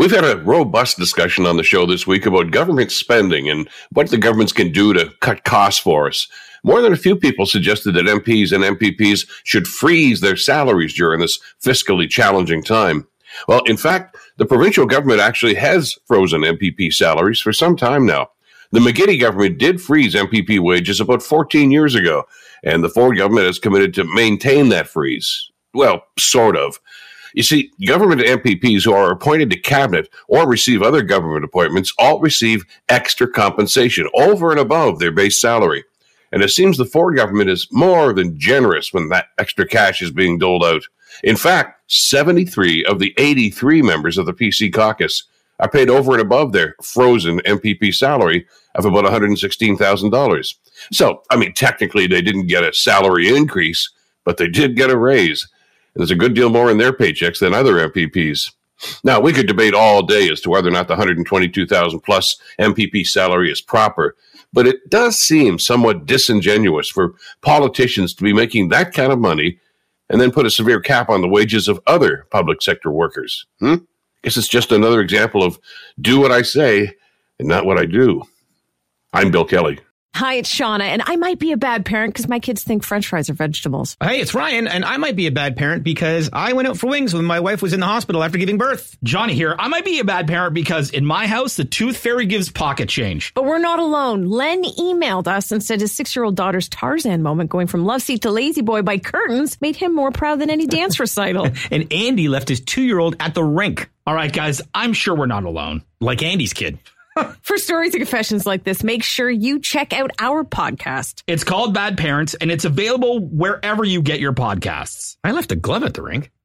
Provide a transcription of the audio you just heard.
We've had a robust discussion on the show this week about government spending and what the governments can do to cut costs for us. More than a few people suggested that MPs and MPPs should freeze their salaries during this fiscally challenging time. Well, in fact, the provincial government actually has frozen MPP salaries for some time now. The McGuinty government did freeze MPP wages about 14 years ago, and the Ford government has committed to maintain that freeze. Well, sort of. You see, government MPPs who are appointed to cabinet or receive other government appointments all receive extra compensation over and above their base salary. And it seems the Ford government is more than generous when that extra cash is being doled out. In fact, 73 of the 83 members of the PC caucus are paid over and above their frozen MPP salary of about $116,000. So, technically they didn't get a salary increase, but they did get a raise. There's a good deal more in their paychecks than other MPPs. Now, we could debate all day as to whether or not the $122,000 plus MPP salary is proper, but it does seem somewhat disingenuous for politicians to be making that kind of money and then put a severe cap on the wages of other public sector workers. Guess it's just another example of do what I say and not what I do. I'm Bill Kelly. Hi, it's Shauna, and I might be a bad parent because my kids think French fries are vegetables. Hey, it's Ryan, and I might be a bad parent because I went out for wings when my wife was in the hospital after giving birth. Johnny here. I might be a bad parent because in my house, the tooth fairy gives pocket change. But we're not alone. Len emailed us and said his 6-year-old daughter's Tarzan moment going from love seat to lazy boy by curtains made him more proud than any dance recital. And Andy left his 2-year-old at the rink. All right, guys, I'm sure we're not alone. Like Andy's kid. For stories and confessions like this, make sure you check out our podcast. It's called Bad Parents, and it's available wherever you get your podcasts. I left a glove at the rink.